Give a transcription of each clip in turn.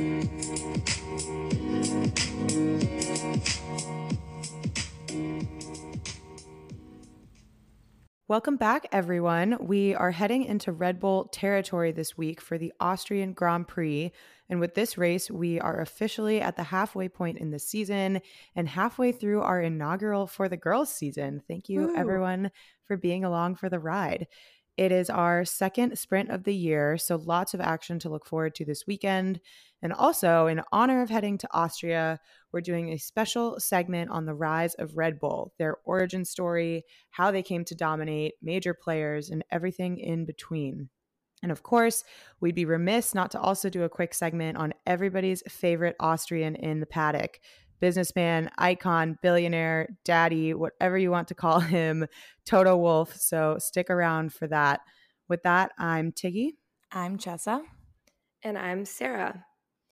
Welcome back, everyone. We are heading into Red Bull territory this week for the Austrian Grand Prix. And with this race, we are officially at the halfway point in the season and halfway through our inaugural For the Girls season. Thank you, everyone, for being along for the ride. It is our second sprint of the year, so lots of action to look forward to this weekend. And also, in honor of heading to Austria, we're doing a special segment on the rise of Red Bull, their origin story, how they came to dominate, major players, and everything in between. And of course, we'd be remiss not to also do a quick segment on everybody's favorite Austrian in the paddock. Businessman, icon, billionaire, daddy, whatever you want to call him, Toto Wolff. So stick around for that. With that, I'm Tiggy. I'm Chessa. And I'm Sarah.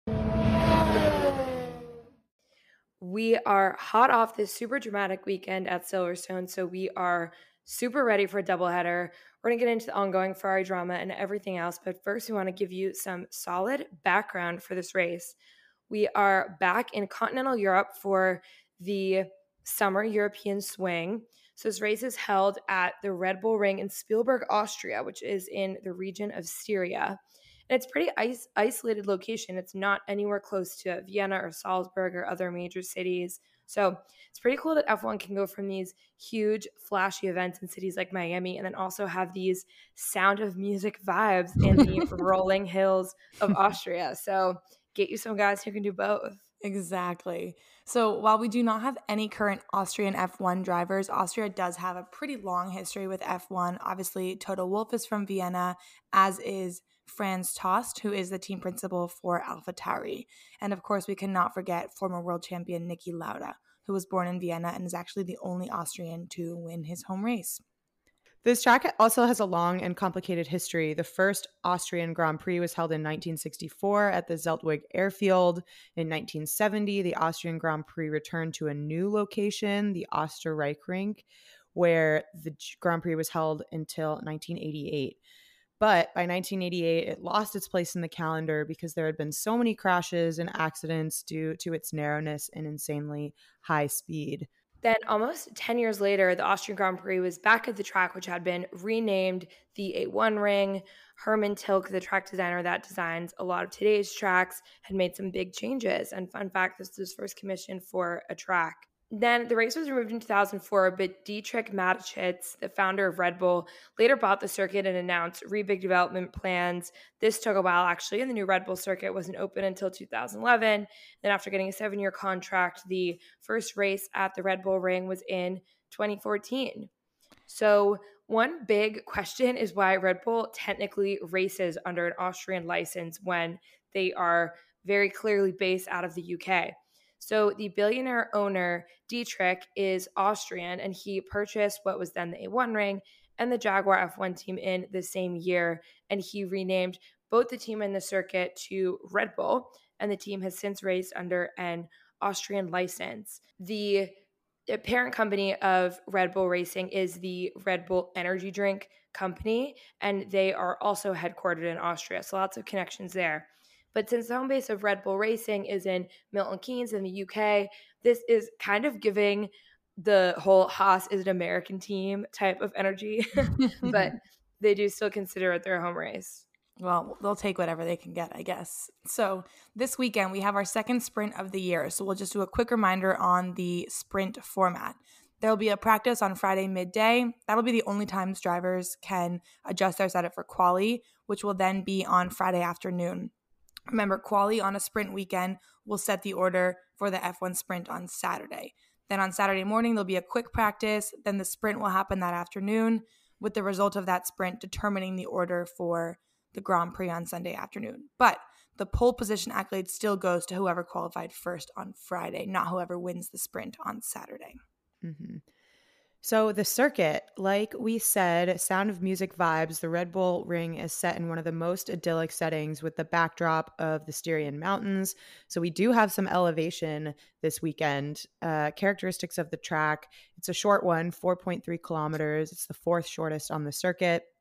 We are hot off this super dramatic weekend at Silverstone, so we are super ready for a doubleheader. We're going to get into the ongoing Ferrari drama and everything else, but first we want to give you some solid background for this race. We are back in continental Europe for the summer European swing. So this race is held at the Red Bull Ring in Spielberg, Austria, which is in the region of Styria. And it's a pretty isolated location. It's not anywhere close to Vienna or Salzburg or other major cities. So it's pretty cool that F1 can go from these huge, flashy events in cities like Miami and then also have these Sound of Music vibes in the rolling hills of Austria. So get you some guys who can do both. Exactly. So while we do not have any current Austrian F1 drivers, Austria does have a pretty long history with F1. Obviously, Toto Wolff is from Vienna, as is Franz Tost, who is the team principal for AlphaTauri. And of course, we cannot forget former world champion Niki Lauda, who was born in Vienna and is actually the only Austrian to win his home race. This track also has a long and complicated history. The first Austrian Grand Prix was held in 1964 at the Zeltwig Airfield. In 1970, the Austrian Grand Prix returned to a new location, the Österreichring, where the Grand Prix was held until 1988. But by 1988, it lost its place in the calendar because there had been so many crashes and accidents due to its narrowness and insanely high speed. Then almost 10 years later, the Austrian Grand Prix was back at the track, which had been renamed the A1 Ring. Hermann Tilke, the track designer that designs a lot of today's tracks, had made some big changes. And fun fact, this was his first commission for a track. Then the race was removed in 2004, but Dietrich Mateschitz, the founder of Red Bull, later bought the circuit and announced big development plans. This took a while, actually, and the new Red Bull circuit wasn't open until 2011. Then after getting a 7-year contract, the first race at the Red Bull Ring was in 2014. So one big question is why Red Bull technically races under an Austrian license when they are very clearly based out of the UK. So the billionaire owner, Dietrich, is Austrian, and he purchased what was then the A1 Ring and the Jaguar F1 team in the same year, and he renamed both the team and the circuit to Red Bull, and the team has since raced under an Austrian license. The parent company of Red Bull Racing is the Red Bull Energy Drink Company, and they are also headquartered in Austria, so lots of connections there. But since the home base of Red Bull Racing is in Milton Keynes in the UK, this is kind of giving the whole Haas is an American team type of energy. But they do still consider it their home race. Well, they'll take whatever they can get, I guess. So this weekend, we have our second sprint of the year. So we'll just do a quick reminder on the sprint format. There will be a practice on Friday midday. That'll be the only times drivers can adjust their setup for quali, which will then be on Friday afternoon. Remember, quali on a sprint weekend will set the order for the F1 sprint on Saturday. Then on Saturday morning, there'll be a quick practice. Then the sprint will happen that afternoon, with the result of that sprint determining the order for the Grand Prix on Sunday afternoon. But the pole position accolade still goes to whoever qualified first on Friday, not whoever wins the sprint on Saturday. Mm-hmm. So the circuit, like we said, Sound of Music vibes, the Red Bull Ring is set in one of the most idyllic settings with the backdrop of the Styrian Mountains. So we do have some elevation this weekend. Characteristics of the track, it's a short one, 4.3 kilometers. It's the fourth shortest on the circuit.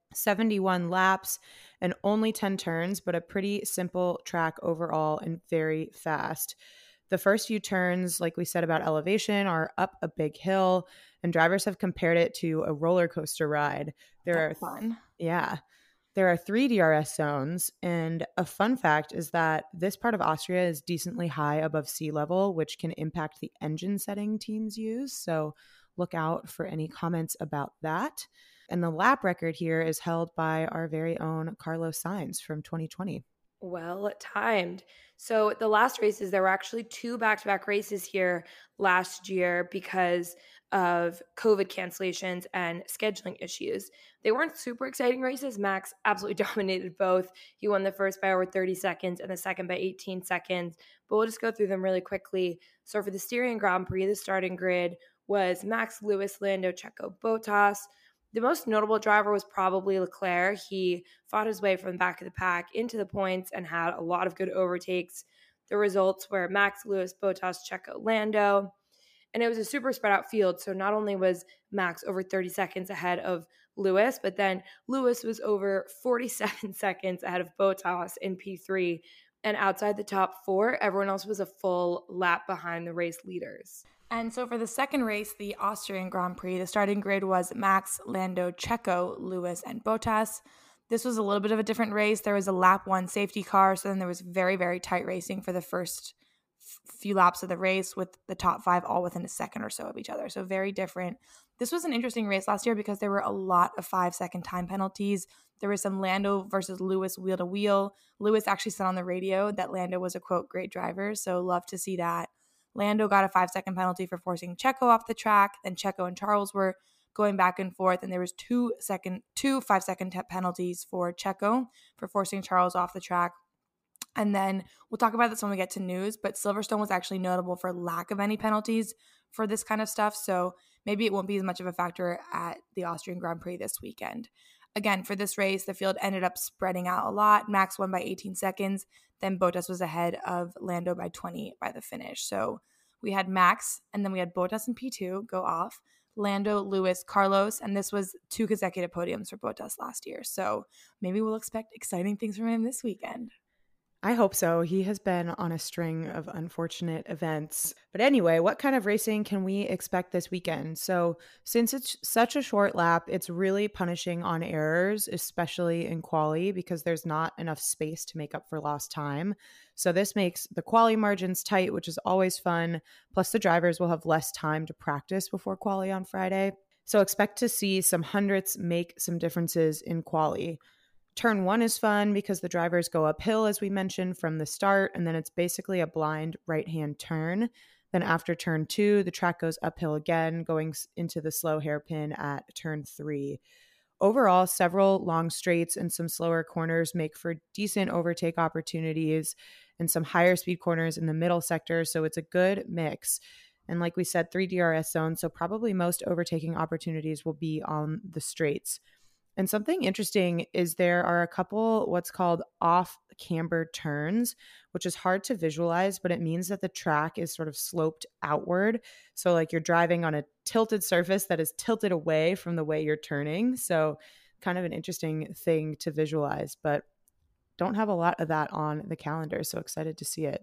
71 laps and only 10 turns, but a pretty simple track overall and very fast. The first few turns, like we said about elevation, are up a big hill, and drivers have compared it to a roller coaster ride. That's fun. Yeah. There are 3 DRS zones, and a fun fact is that this part of Austria is decently high above sea level, which can impact the engine setting teams use. So look out for any comments about that. And the lap record here is held by our very own Carlos Sainz from 2020. Well timed. So the last races, there were actually 2 back-to-back races here last year because of COVID cancellations and scheduling issues. They weren't super exciting races. Max absolutely dominated both. He won the first by over 30 seconds and the second by 18 seconds. But we'll just go through them really quickly. So for the Styrian Grand Prix, the starting grid was Max, Lewis, Lando, Checo, Bottas. The most notable driver was probably Leclerc. He fought his way from the back of the pack into the points and had a lot of good overtakes. The results were Max, Lewis, Bottas, Checo, Lando. And it was a super spread out field. So not only was Max over 30 seconds ahead of Lewis, but then Lewis was over 47 seconds ahead of Bottas in P3. And outside the top 4, everyone else was a full lap behind the race leaders. And so for the second race, the Austrian Grand Prix, the starting grid was Max, Lando, Checo, Lewis, and Bottas. This was a little bit of a different race. There was a lap 1 safety car, so then there was very, very tight racing for the first few laps of the race with the top 5 all within a second or so of each other. So very different. This was an interesting race last year because there were a lot of 5-second time penalties. There was some Lando versus Lewis wheel to wheel. Lewis actually said on the radio that Lando was a, quote, great driver, so love to see that. Lando got a 5-second penalty for forcing Checo off the track. Then Checo and Charles were going back and forth, and there was 2 5-second penalties for Checo for forcing Charles off the track. And then we'll talk about this when we get to news, but Silverstone was actually notable for lack of any penalties for this kind of stuff, so maybe it won't be as much of a factor at the Austrian Grand Prix this weekend. Again, for this race, the field ended up spreading out a lot. Max won by 18 seconds. Then Bottas was ahead of Lando by 20 by the finish. So we had Max, and then we had Bottas in P2 go off. Lando, Lewis, Carlos, and this was 2 consecutive podiums for Bottas last year. So maybe we'll expect exciting things from him this weekend. I hope so. He has been on a string of unfortunate events. But anyway, what kind of racing can we expect this weekend? So since it's such a short lap, it's really punishing on errors, especially in quali, because there's not enough space to make up for lost time. So this makes the quali margins tight, which is always fun. Plus the drivers will have less time to practice before quali on Friday. So expect to see some hundredths make some differences in quali. Turn 1 is fun because the drivers go uphill, as we mentioned, from the start, and then it's basically a blind right-hand turn. Then after turn 2, the track goes uphill again, going into the slow hairpin at turn 3. Overall, several long straights and some slower corners make for decent overtake opportunities and some higher speed corners in the middle sector, so it's a good mix. And like we said, 3 DRS zones, so probably most overtaking opportunities will be on the straights. And something interesting is there are a couple what's called off-camber turns, which is hard to visualize, but it means that the track is sort of sloped outward. So like you're driving on a tilted surface that is tilted away from the way you're turning. So kind of an interesting thing to visualize, but don't have a lot of that on the calendar. So excited to see it.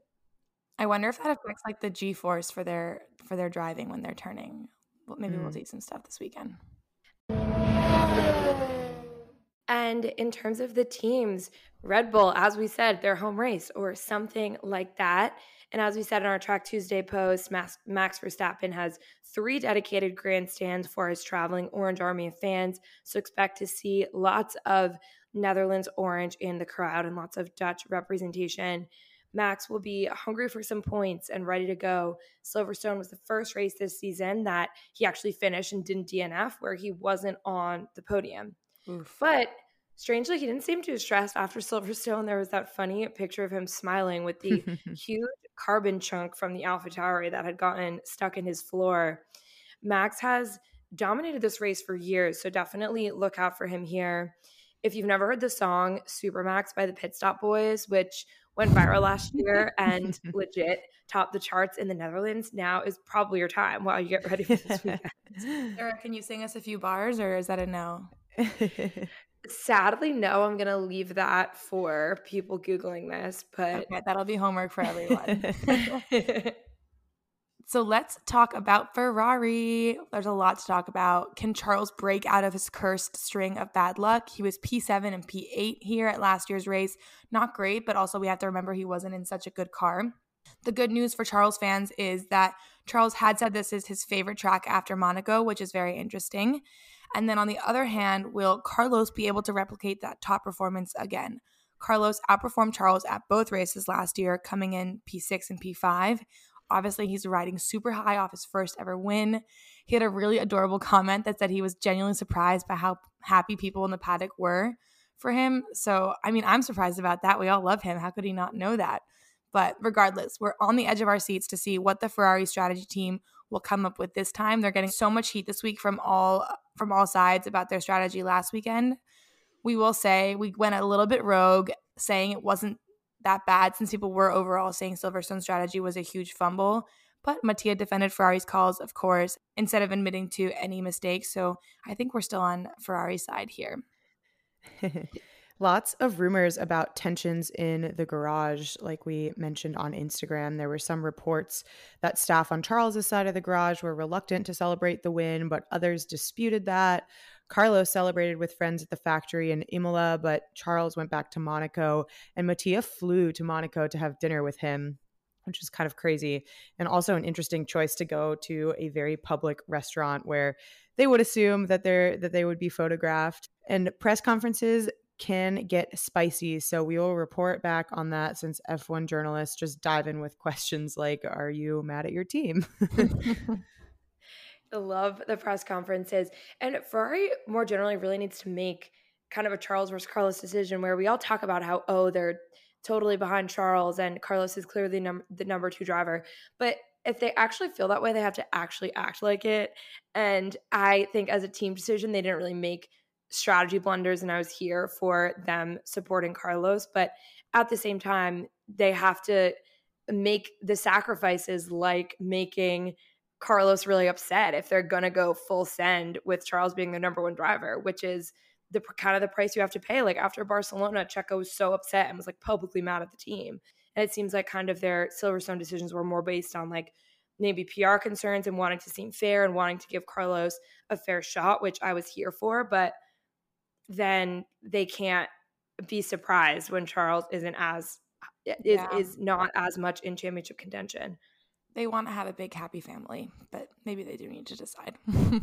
I wonder if that affects like the G-force for their driving when they're turning. Well, maybe we'll see some stuff this weekend. And in terms of the teams, Red Bull, as we said, their home race or something like that. And as we said in our Track Tuesday post, Max Verstappen has 3 dedicated grandstands for his traveling Orange Army of fans. So expect to see lots of Netherlands orange in the crowd and lots of Dutch representation. Max will be hungry for some points and ready to go. Silverstone was the first race this season that he actually finished and didn't DNF, where he wasn't on the podium. Oof. But strangely, he didn't seem too stressed after Silverstone. There was that funny picture of him smiling with the huge carbon chunk from the AlphaTauri that had gotten stuck in his floor. Max has dominated this race for years, so definitely look out for him here. If you've never heard the song Supermax by the Pit Stop Boys, which went viral last year and legit topped the charts in the Netherlands, now is probably your time while you get ready for this weekend. Sarah, can you sing us a few bars, or is that a no? Sadly, no. I'm going to leave that for people Googling this, but Okay, that'll be homework for everyone. So let's talk about Ferrari. There's a lot to talk about. Can Charles break out of his cursed string of bad luck? He was P7 and P8 here at last year's race. Not great, but also we have to remember he wasn't in such a good car. The good news for Charles fans is that Charles had said this is his favorite track after Monaco, which is very interesting. And then on the other hand, will Carlos be able to replicate that top performance again? Carlos outperformed Charles at both races last year, coming in P6 and P5. Obviously, he's riding super high off his first ever win. He had a really adorable comment that said he was genuinely surprised by how happy people in the paddock were for him. So, I mean, I'm surprised about that. We all love him. How could he not know that? But regardless, we're on the edge of our seats to see what the Ferrari strategy team will come up with this time. They're getting so much heat this week from all sides about their strategy last weekend. We will say we went a little bit rogue, saying it wasn't that bad since people were overall saying Silverstone's strategy was a huge fumble. But Mattia defended Ferrari's calls, of course, instead of admitting to any mistakes. So I think we're still on Ferrari's side here. Lots of rumors about tensions in the garage, like we mentioned on Instagram. There were some reports that staff on Charles's side of the garage were reluctant to celebrate the win, but others disputed that. Carlos celebrated with friends at the factory in Imola, but Charles went back to Monaco, and Mattia flew to Monaco to have dinner with him, which is kind of crazy. And also an interesting choice to go to a very public restaurant where they would assume that they would be photographed. And press conferences can get spicy, so we will report back on that since F1 journalists just dive in with questions like, are you mad at your team? I love the press conferences. And Ferrari more generally really needs to make kind of a Charles versus Carlos decision where we all talk about how, oh, they're totally behind Charles and Carlos is clearly the number 2 driver. But if they actually feel that way, they have to actually act like it. And I think as a team decision, they didn't really make strategy blunders, and I was here for them supporting Carlos. But at the same time, they have to make the sacrifices like making Carlos really upset if they're going to go full send with Charles being the number 1 driver, which is the kind of the price you have to pay. Like after Barcelona, Checo was so upset and was like publicly mad at the team. And it seems like kind of their Silverstone decisions were more based on like maybe PR concerns and wanting to seem fair and wanting to give Carlos a fair shot, which I was here for. But then they can't be surprised when Charles isn't as is not as much in championship contention. They want to have a big happy family, but maybe they do need to decide.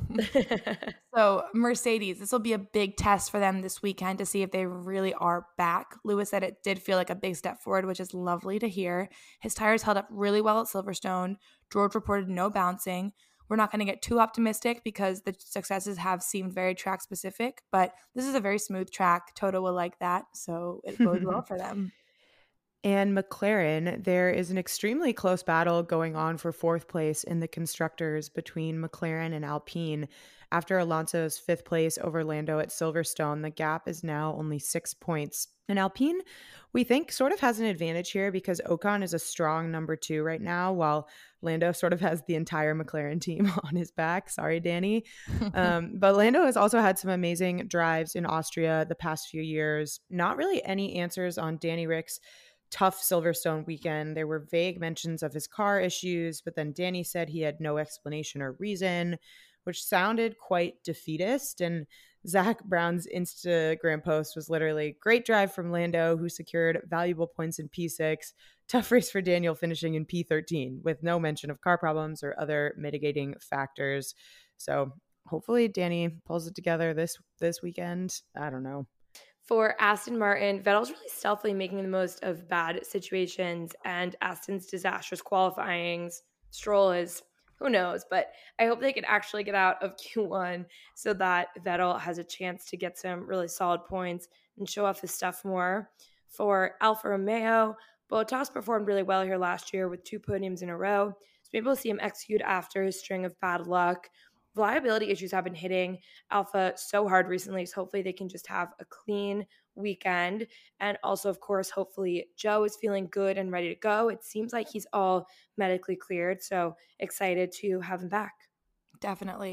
So Mercedes, this will be a big test for them this weekend to see if they really are back. Lewis said it did feel like a big step forward, which is lovely to hear. His tires held up really well at Silverstone. George reported no bouncing. We're not going to get too optimistic because the successes have seemed very track specific, but this is a very smooth track. Toto will like that, so it bodes well for them. And McLaren, there is an extremely close battle going on for 4th place in the constructors between McLaren and Alpine. After Alonso's 5th place over Lando at Silverstone, the gap is now only 6 points. And Alpine, we think, sort of has an advantage here because Ocon is a strong number 2 right now, while Lando sort of has the entire McLaren team on his back. Sorry, Danny. But Lando has also had some amazing drives in Austria the past few years. Not really any answers on Danny Rick's tough Silverstone weekend. There were vague mentions of his car issues, but then Danny said he had no explanation or reason, which sounded quite defeatist. And Zach Brown's Instagram post was literally, great drive from Lando, who secured valuable points in P6. Tough race for Daniel, finishing in P13 with no mention of car problems or other mitigating factors. So hopefully Danny pulls it together this weekend. I don't know. For Aston Martin, Vettel's really stealthily making the most of bad situations, and Aston's disastrous qualifyings. Stroll is, who knows, but I hope they can actually get out of Q1 so that Vettel has a chance to get some really solid points and show off his stuff more. For Alfa Romeo, Bottas performed really well here last year with 2 podiums in a row, so maybe we'll see him execute after his string of bad luck. Reliability issues have been hitting Alpha so hard recently, so hopefully they can just have a clean weekend. And also, of course, hopefully Joe is feeling good and ready to go. It seems like he's all medically cleared, so excited to have him back. Definitely.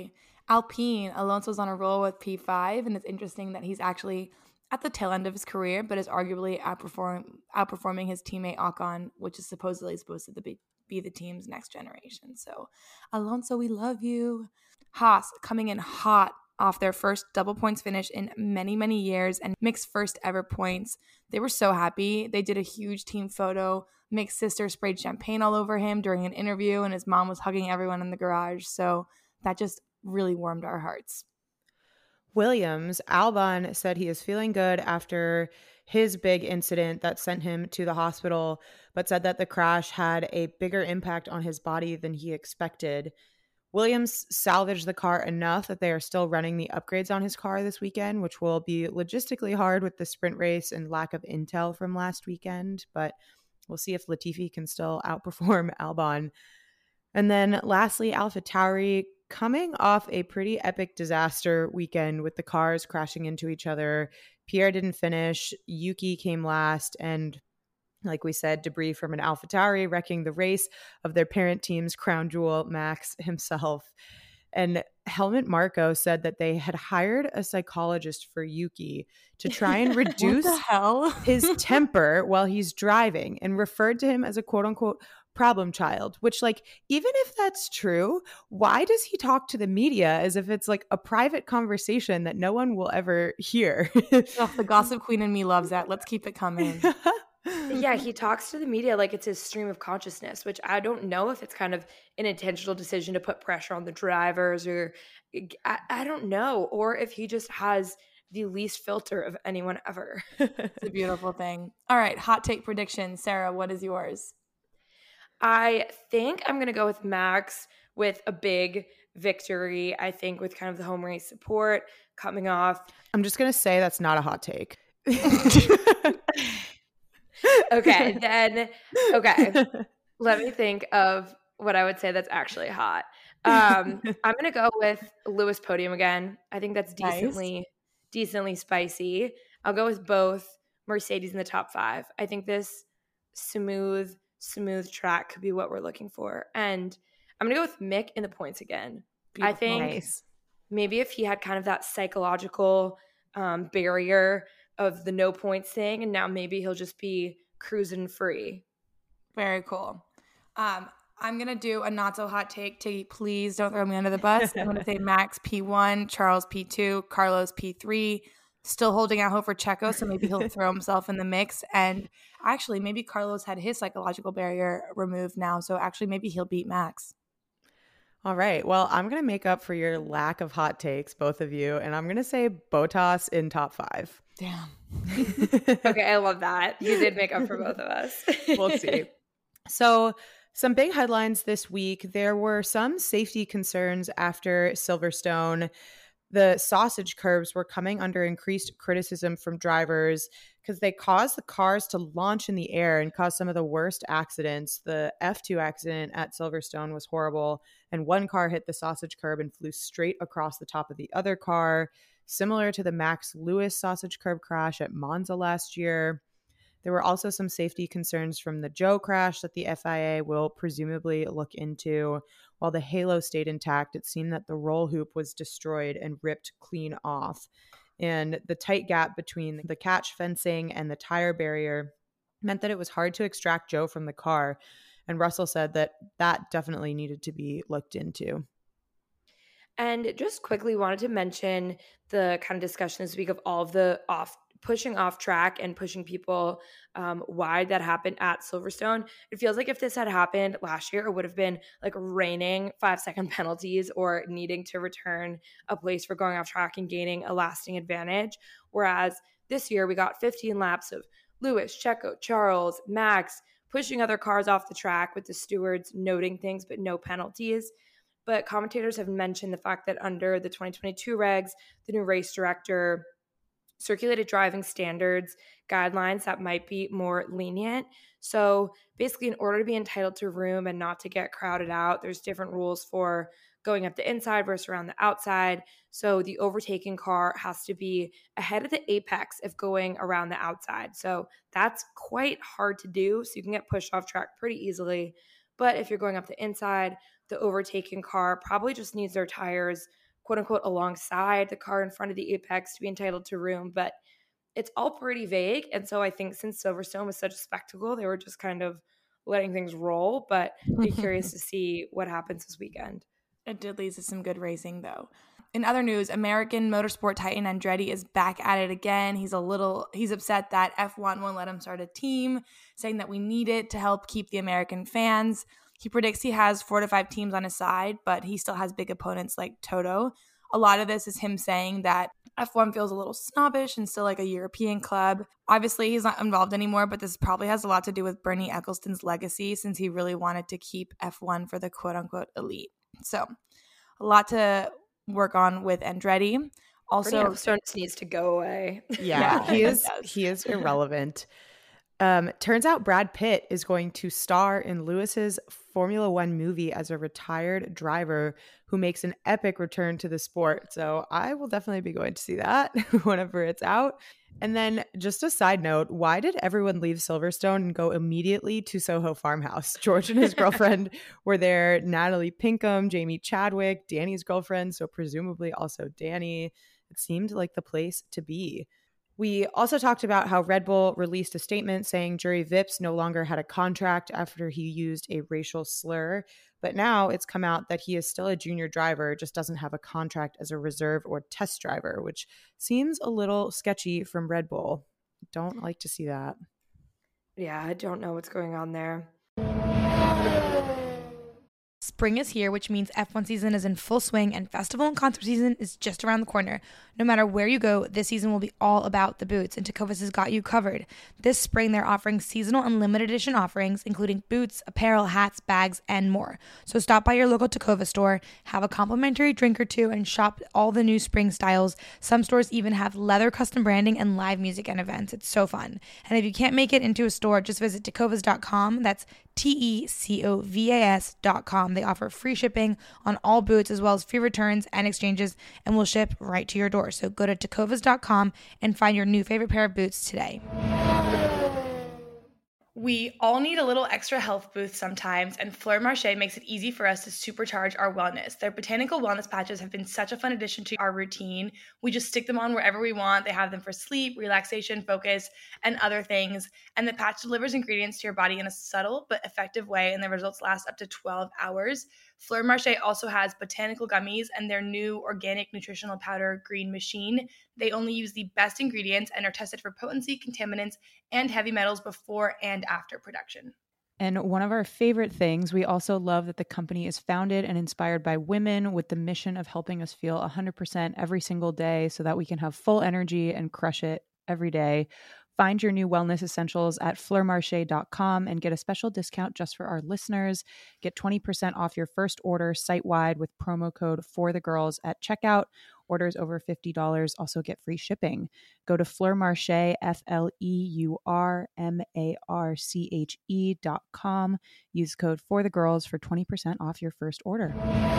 Alpine, Alonso's on a roll with P5, and it's interesting that he's actually at the tail end of his career, but is arguably outperforming his teammate Ocon, which is supposed to be the team's next generation. So, Alonso, we love you. Haas coming in hot off their first double points finish in many, many years and Mick's first ever points. They were so happy. They did a huge team photo. Mick's sister sprayed champagne all over him during an interview, and his mom was hugging everyone in the garage. So that just really warmed our hearts. Williams, Albon said he is feeling good after his big incident that sent him to the hospital, but said that the crash had a bigger impact on his body than he expected. Williams salvaged the car enough that they are still running the upgrades on his car this weekend, which will be logistically hard with the sprint race and lack of intel from last weekend, but we'll see if Latifi can still outperform Albon. And then lastly, AlphaTauri, coming off a pretty epic disaster weekend with the cars crashing into each other. Pierre didn't finish, Yuki came last, and like we said, debris from an AlphaTauri wrecking the race of their parent team's crown jewel, Max himself. And Helmut Marko said that they had hired a psychologist for Yuki to try and reduce his temper while he's driving, and referred to him as a quote unquote problem child, which, like, even if that's true, why does he talk to the media as if it's like a private conversation that no one will ever hear? Oh, the gossip queen in me loves that. Let's keep it coming. Yeah, he talks to the media like it's his stream of consciousness, which I don't know if it's kind of an intentional decision to put pressure on the drivers, or I don't know, or if he just has the least filter of anyone ever. It's a beautiful thing. All right, hot take prediction. Sarah, what is yours? I think I'm going to go with Max with a big victory. I think with kind of the home race support coming off. I'm just going to say that's not a hot take. Okay, then, let me think of what I would say that's actually hot. I'm going to go with Lewis podium again. I think that's decently spicy. I'll go with both Mercedes in the top 5. I think this smooth track could be what we're looking for. And I'm going to go with Mick in the points again. Beautiful. I think maybe if he had kind of that psychological barrier of the no points thing, and now maybe he'll just be cruising free. Very cool. I'm going to do a not so hot take. Please don't throw me under the bus. I'm going to say Max P1, Charles P2, Carlos P3. Still holding out hope for Checo, so maybe he'll throw himself in the mix. And actually, maybe Carlos had his psychological barrier removed now, so actually maybe he'll beat Max. All right. Well, I'm going to make up for your lack of hot takes, both of you, and I'm going to say Bottas in top 5. Damn. Okay, I love that. You did make up for both of us. We'll see. So, some big headlines this week. There were some safety concerns after Silverstone. The sausage curbs were coming under increased criticism from drivers because they caused the cars to launch in the air and cause some of the worst accidents. The F2 accident at Silverstone was horrible, and one car hit the sausage curb and flew straight across the top of the other car, similar to the Max Lewis sausage curb crash at Monza last year. There were also some safety concerns from the Joe crash that the FIA will presumably look into. While the halo stayed intact, it seemed that the roll hoop was destroyed and ripped clean off. And the tight gap between the catch fencing and the tire barrier meant that it was hard to extract Joe from the car. And Russell said that that definitely needed to be looked into. And just quickly wanted to mention the kind of discussion this week of all of the pushing off track and pushing people wide that happened at Silverstone. It feels like if this had happened last year, it would have been like raining 5-second penalties or needing to return a place for going off track and gaining a lasting advantage. Whereas this year we got 15 laps of Lewis, Checo, Charles, Max pushing other cars off the track with the stewards noting things but no penalties. But commentators have mentioned the fact that under the 2022 regs, the new race director circulated driving standards guidelines that might be more lenient. So basically, in order to be entitled to room and not to get crowded out, there's different rules for going up the inside versus around the outside. So the overtaking car has to be ahead of the apex if going around the outside. So that's quite hard to do. So you can get pushed off track pretty easily. But if you're going up the inside, the overtaking car probably just needs their tires quote unquote alongside the car in front of the apex to be entitled to room, but it's all pretty vague. And so I think since Silverstone was such a spectacle, they were just kind of letting things roll, but be curious to see what happens this weekend. It did lead to some good racing, though. In other news, American motorsport titan Andretti is back at it again. He's upset that F1 won't let him start a team, saying that we need it to help keep the American fans. He predicts he has 4 to 5 teams on his side, but he still has big opponents like Toto. A lot of this is him saying that F1 feels a little snobbish and still like a European club. Obviously, he's not involved anymore, but this probably has a lot to do with Bernie Ecclestone's legacy, since he really wanted to keep F1 for the quote-unquote elite. So, a lot to work on with Andretti. Also, Ecclestone needs to go away. Yeah, he is irrelevant. Turns out Brad Pitt is going to star in Lewis's Formula One movie as a retired driver who makes an epic return to the sport. So I will definitely be going to see that whenever it's out. And then just a side note, why did everyone leave Silverstone and go immediately to Soho Farmhouse? George and his girlfriend were there, Natalie Pinkham, Jamie Chadwick, Danny's girlfriend, so presumably also Danny. It seemed like the place to be. We also talked about how Red Bull released a statement saying Juri Vips no longer had a contract after he used a racial slur. But now it's come out that he is still a junior driver, just doesn't have a contract as a reserve or test driver, which seems a little sketchy from Red Bull. Don't like to see that. Yeah, I don't know what's going on there. Spring is here, which means F1 season is in full swing and festival and concert season is just around the corner. No matter where you go, this season will be all about the boots, and Tecovas has got you covered. This spring, they're offering seasonal and limited edition offerings, including boots, apparel, hats, bags, and more. So stop by your local Tecovas store, have a complimentary drink or two, and shop all the new spring styles. Some stores even have leather custom branding and live music and events. It's so fun. And if you can't make it into a store, just visit tecovas.com. That's TECOVAS.com. They offer free shipping on all boots as well as free returns and exchanges, and will ship right to your door. So go to tecovas.com and find your new favorite pair of boots today. We all need a little extra health boost sometimes, and Fleur Marché makes it easy for us to supercharge our wellness. Their botanical wellness patches have been such a fun addition to our routine. We just stick them on wherever we want. They have them for sleep, relaxation, focus, and other things. And the patch delivers ingredients to your body in a subtle but effective way, and the results last up to 12 hours. Fleur Marché also has botanical gummies and their new organic nutritional powder, Green Machine. They only use the best ingredients and are tested for potency, contaminants, and heavy metals before and after production. And one of our favorite things, we also love that the company is founded and inspired by women with the mission of helping us feel 100% every single day so that we can have full energy and crush it every day. Find your new wellness essentials at fleurmarche.com and get a special discount just for our listeners. Get 20% off your first order site-wide with promo code FORTHEGIRLS at checkout. Orders over $50 also get free shipping. Go to fleurmarche, FLEURMARCHE.com. Use code FORTHEGIRLS for 20% off your first order.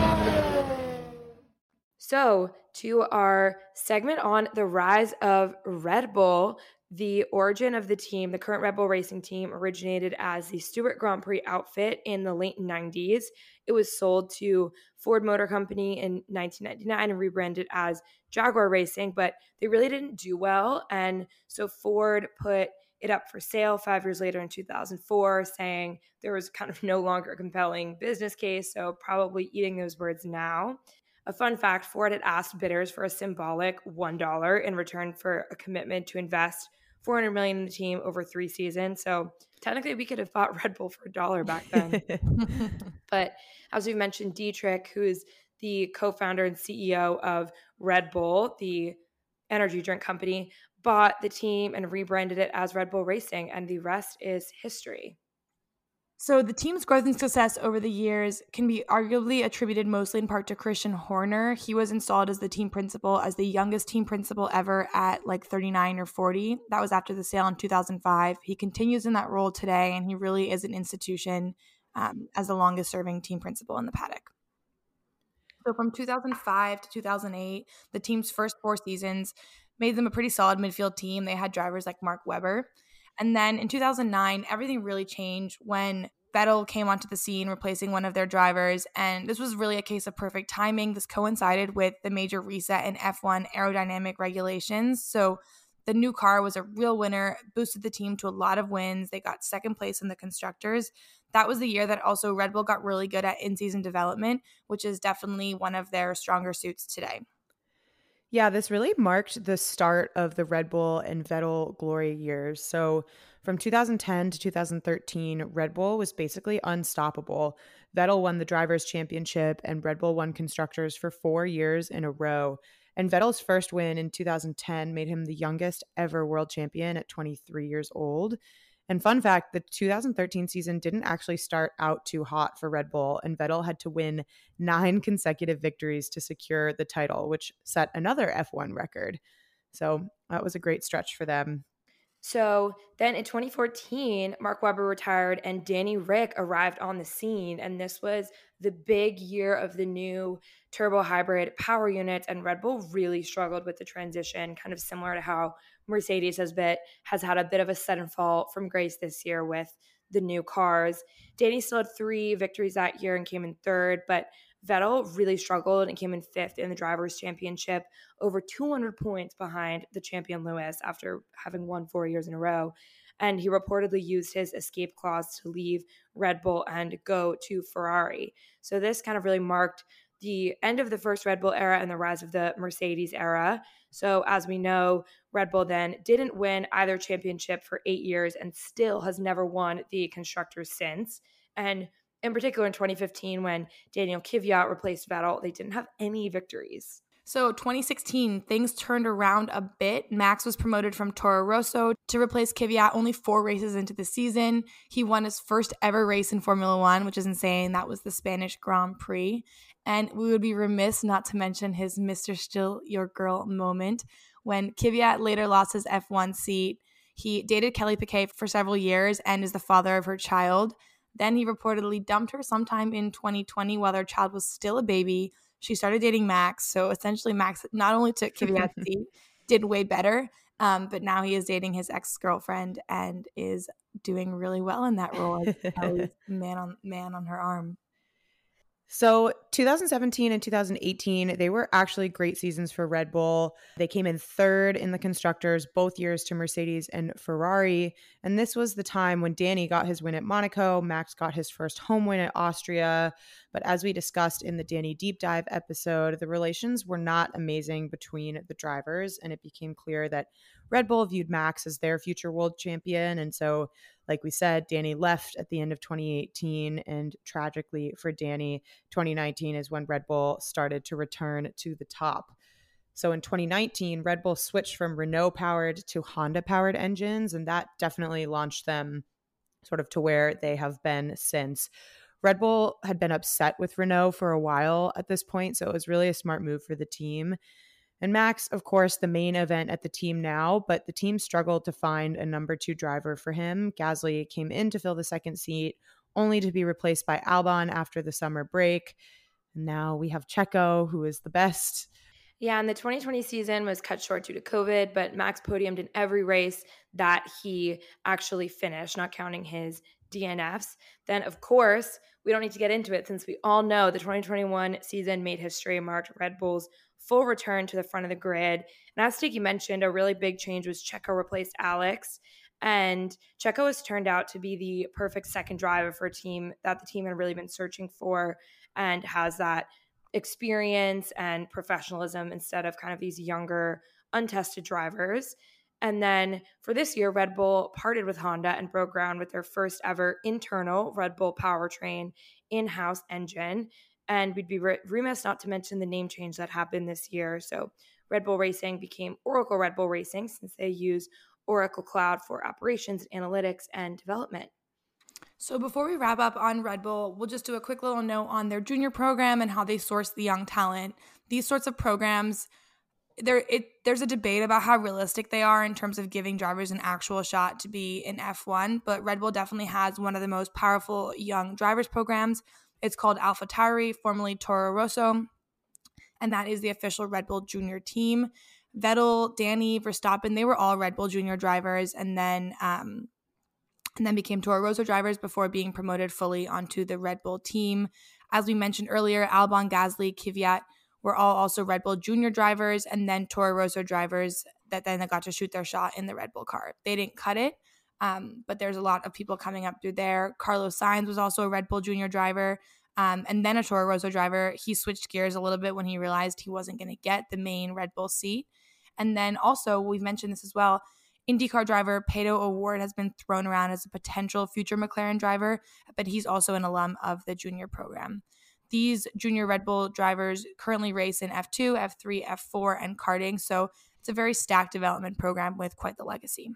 So, to our segment on the rise of Red Bull. The origin of the team, the current Red Bull Racing team, originated as the Stewart Grand Prix outfit in the late 90s. It was sold to Ford Motor Company in 1999 and rebranded as Jaguar Racing, but they really didn't do well. And so Ford put it up for sale 5 years later in 2004, saying there was kind of no longer a compelling business case, so probably eating those words now. A fun fact, Ford had asked bidders for a symbolic $1 in return for a commitment to invest $400 million in the team over 3 seasons. So technically we could have bought Red Bull for $1 back then. But as we mentioned, Dietrich, who is the co-founder and CEO of Red Bull, the energy drink company, bought the team and rebranded it as Red Bull Racing, and the rest is history. So the team's growth and success over the years can be arguably attributed mostly in part to Christian Horner. He was installed as the team principal, as the youngest team principal ever at like 39 or 40. That was after the sale in 2005. He continues in that role today, and he really is an institution as the longest serving team principal in the paddock. So from 2005 to 2008, the team's first 4 seasons made them a pretty solid midfield team. They had drivers like Mark Webber. And then in 2009, everything really changed when Vettel came onto the scene, replacing one of their drivers, and this was really a case of perfect timing. This coincided with the major reset in F1 aerodynamic regulations, so the new car was a real winner, boosted the team to a lot of wins. They got second place in the constructors. That was the year that also Red Bull got really good at in-season development, which is definitely one of their stronger suits today. Yeah, this really marked the start of the Red Bull and Vettel glory years. So from 2010 to 2013, Red Bull was basically unstoppable. Vettel won the Drivers' Championship and Red Bull won Constructors for 4 years in a row. And Vettel's first win in 2010 made him the youngest ever world champion at 23 years old. And fun fact, the 2013 season didn't actually start out too hot for Red Bull, and Vettel had to win 9 consecutive victories to secure the title, which set another F1 record. So that was a great stretch for them. So then in 2014, Mark Webber retired and Danny Rick arrived on the scene. And this was the big year of the new turbo hybrid power units. And Red Bull really struggled with the transition, kind of similar to how Mercedes has had a bit of a sudden fall from grace this year with the new cars. Danny still had 3 victories that year and came in 3rd, but Vettel really struggled and came in 5th in the Drivers' Championship, over 200 points behind the champion Lewis after having won 4 years in a row. And he reportedly used his escape clause to leave Red Bull and go to Ferrari. So this kind of really marked the end of the first Red Bull era and the rise of the Mercedes era. So as we know, Red Bull then didn't win either championship for 8 years and still has never won the constructors since. And in particular, in 2015, when Daniel Kvyat replaced Vettel, they didn't have any victories. So 2016, things turned around a bit. Max was promoted from Toro Rosso to replace Kvyat only 4 races into the season. He won his first ever race in Formula One, which is insane. That was the Spanish Grand Prix. And we would be remiss not to mention his Mr. Still Your Girl moment. When Kvyat later lost his F1 seat, he dated Kelly Piquet for several years and is the father of her child. Then he reportedly dumped her sometime in 2020 while their child was still a baby. She started dating Max. So essentially Max not only took Kvyat's seat, did way better, but now he is dating his ex-girlfriend and is doing really well in that role as man on her arm. So 2017 and 2018, they were actually great seasons for Red Bull. They came in 3rd in the constructors, both years to Mercedes and Ferrari. And this was the time when Danny got his win at Monaco, Max got his first home win at Austria. But as we discussed in the Danny Deep Dive episode, the relations were not amazing between the drivers. And it became clear that Red Bull viewed Max as their future world champion. And so, like we said, Danny left at the end of 2018. And tragically for Danny, 2019 is when Red Bull started to return to the top. So in 2019, Red Bull switched from Renault-powered to Honda-powered engines, and that definitely launched them sort of to where they have been since. Red Bull had been upset with Renault for a while at this point, so it was really a smart move for the team. And Max, of course, the main event at the team now, but the team struggled to find a number 2 driver for him. Gasly came in to fill the 2nd seat, only to be replaced by Albon after the summer break. And now we have Checo, who is the best. Yeah, and the 2020 season was cut short due to COVID, but Max podiumed in every race that he actually finished, not counting his DNFs. Then, of course, we don't need to get into it since we all know the 2021 season made history and marked Red Bull's full return to the front of the grid. And as Tiki mentioned, a really big change was Checo replaced Alex. And Checo has turned out to be the perfect second driver for a team that the team had really been searching for and has that experience and professionalism instead of kind of these younger, untested drivers. And then for this year, Red Bull parted with Honda and broke ground with their first ever internal Red Bull powertrain in-house engine. And we'd be remiss not to mention the name change that happened this year. So Red Bull Racing became Oracle Red Bull Racing since they use Oracle Cloud for operations, analytics, and development. So before we wrap up on Red Bull, we'll just do a quick little note on their junior program and how they source the young talent. These sorts of programs, there's a debate about how realistic they are in terms of giving drivers an actual shot to be in F1, but Red Bull definitely has one of the most powerful young drivers programs. It's called AlphaTauri, formerly Toro Rosso, and that is the official Red Bull junior team. Vettel, Danny, Verstappen, they were all Red Bull junior drivers, and then and then became Toro Rosso drivers before being promoted fully onto the Red Bull team. As we mentioned earlier, Albon, Gasly, Kvyat were all also Red Bull Junior drivers, and then Toro Rosso drivers that then got to shoot their shot in the Red Bull car. They didn't cut it, but there's a lot of people coming up through there. Carlos Sainz was also a Red Bull Junior driver, and then a Toro Rosso driver. He switched gears a little bit when he realized he wasn't going to get the main Red Bull seat. And then also, we've mentioned this as well, IndyCar driver Pato O'Ward has been thrown around as a potential future McLaren driver, but he's also an alum of the junior program. These junior Red Bull drivers currently race in F2, F3, F4, and karting, so it's a very stacked development program with quite the legacy.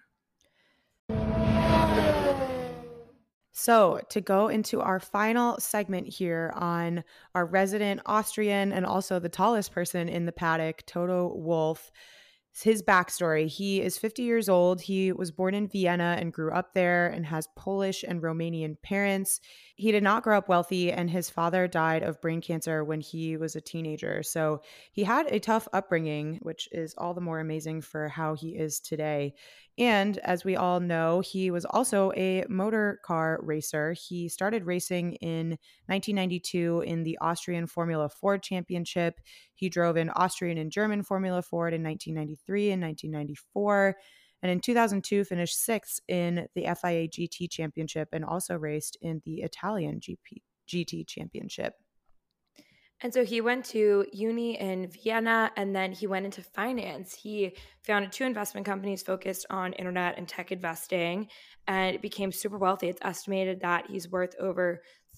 So to go into our final segment here on our resident Austrian and also the tallest person in the paddock, Toto Wolff, his backstory. He is 50 years old. He was born in Vienna and grew up there and has Polish and Romanian parents. He did not grow up wealthy, and his father died of brain cancer when he was a teenager. So he had a tough upbringing, which is all the more amazing for how he is today. And as we all know, he was also a motor car racer. He started racing in 1992 in the Austrian Formula Ford Championship. He drove in Austrian and German Formula Ford in 1993 and 1994. And in 2002, finished sixth in the FIA GT Championship and also raced in the Italian GT Championship. And so he went to uni in Vienna, and then he went into finance. He founded 2 investment companies focused on internet and tech investing, and became super wealthy. It's estimated that he's worth over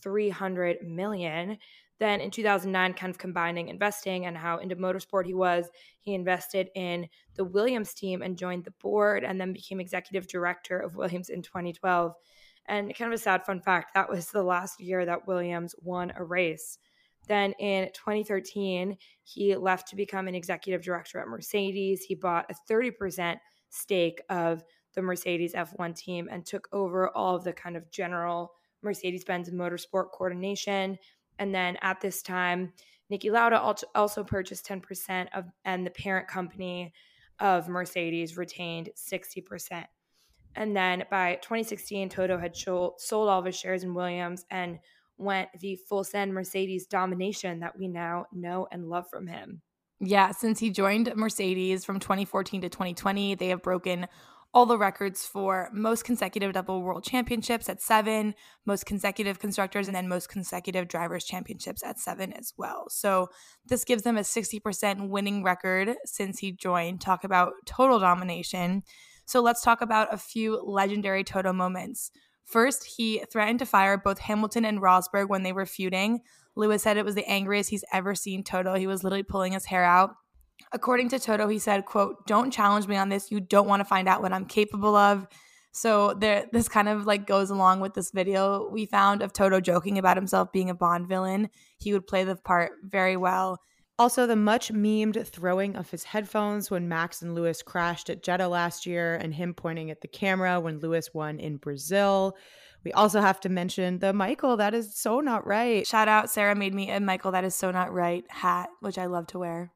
$300 million. Then in 2009, kind of combining investing and how into motorsport he was, he invested in the Williams team and joined the board, and then became executive director of Williams in 2012. And kind of a sad fun fact, that was the last year that Williams won a race. Then in 2013, he left to become an executive director at Mercedes. He bought a 30% stake of the Mercedes F1 team and took over all of the kind of general Mercedes-Benz motorsport coordination. And then at this time, Niki Lauda also purchased 10% of, and the parent company of Mercedes retained 60%. And then by 2016, Toto had sold all of his shares in Williams and went the full send Mercedes domination that we now know and love from him. Yeah, since he joined Mercedes from 2014 to 2020, they have broken all the records for most consecutive double world championships at 7, most consecutive constructors, and then most consecutive drivers championships at 7 as well. So this gives them a 60% winning record since he joined. Talk about total domination. So let's talk about a few legendary Toto moments. First, he threatened to fire both Hamilton and Rosberg when they were feuding. Lewis said it was the angriest he's ever seen Toto. He was literally pulling his hair out. According to Toto, he said, quote, "Don't challenge me on this. You don't want to find out what I'm capable of." So this kind of like goes along with this video we found of Toto joking about himself being a Bond villain. He would play the part very well. Also, the much memed throwing of his headphones when Max and Lewis crashed at Jeddah last year, and him pointing at the camera when Lewis won in Brazil. We also have to mention the Michael, that is so not right. Shout out, Sarah made me a Michael, that is so not right hat, which I love to wear.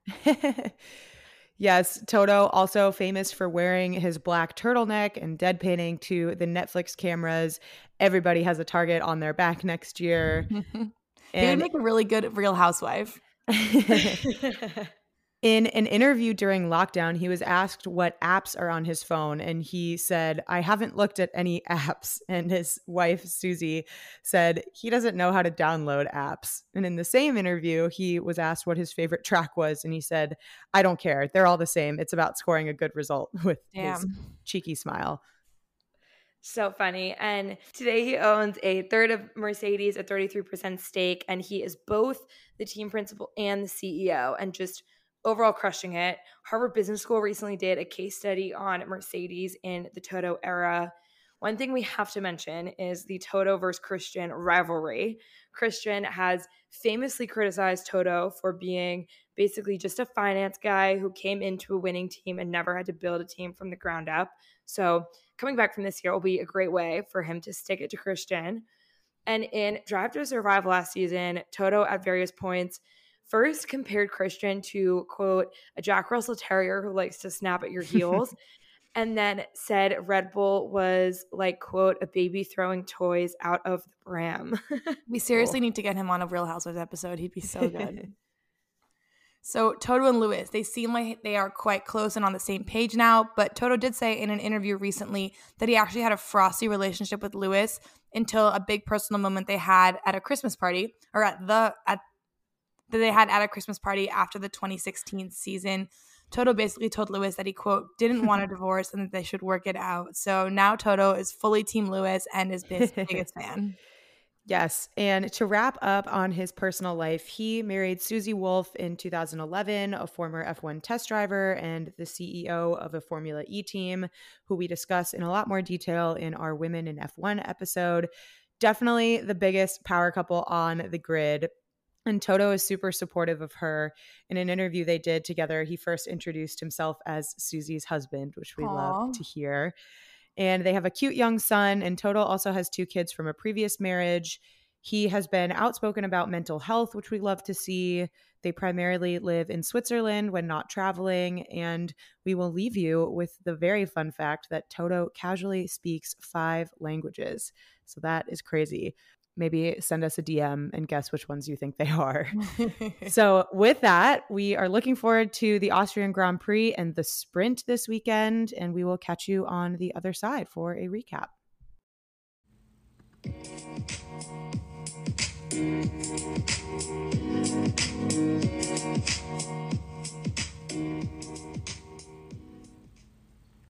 Yes, Toto also famous for wearing his black turtleneck and deadpanning to the Netflix cameras. Everybody has a target on their back next year. He would make a really good Real Housewife. In an interview during lockdown, he was asked what apps are on his phone, and he said, "I haven't looked at any apps." And his wife, Susie, said he doesn't know how to download apps. And in the same interview, he was asked what his favorite track was, and he said, "I don't care. They're all the same. It's about scoring a good result," with his cheeky smile. So funny. And today he owns a third of Mercedes, a 33% stake, and he is both the team principal and the CEO, and just overall crushing it. Harvard Business School recently did a case study on Mercedes in the Toto era. One thing we have to mention is the Toto versus Christian rivalry. Christian has famously criticized Toto for being basically just a finance guy who came into a winning team and never had to build a team from the ground up. So coming back from this year will be a great way for him to stick it to Christian. And in Drive to Survive last season, Toto at various points first compared Christian to, quote, a Jack Russell Terrier who likes to snap at your heels. and then said Red Bull was like, quote, a baby throwing toys out of the pram. We seriously need to get him on a Real Housewives episode. He'd be so good. So Toto and Louis, they seem like they are quite close and on the same page now, but Toto did say in an interview recently that he actually had a frosty relationship with Louis until a big personal moment they had at a Christmas party, or that they had at a Christmas party after the 2016 season. Toto basically told Louis that he, quote, didn't want a divorce and that they should work it out. So now Toto is fully Team Louis and is his biggest fan. Yes. And to wrap up on his personal life, he married Susie Wolff in 2011, a former F1 test driver and the CEO of a Formula E team, who we discuss in a lot more detail in our Women in F1 episode. Definitely the biggest power couple on the grid. And Toto is super supportive of her. In an interview they did together, he first introduced himself as Susie's husband, which we love to hear. And they have a cute young son, and Toto also has 2 kids from a previous marriage. He has been outspoken about mental health, which we love to see. They primarily live in Switzerland when not traveling, and we will leave you with the very fun fact that Toto casually speaks 5 languages. So that is crazy. Maybe send us a DM and guess which ones you think they are. So with that, we are looking forward to the Austrian Grand Prix and the sprint this weekend, and we will catch you on the other side for a recap.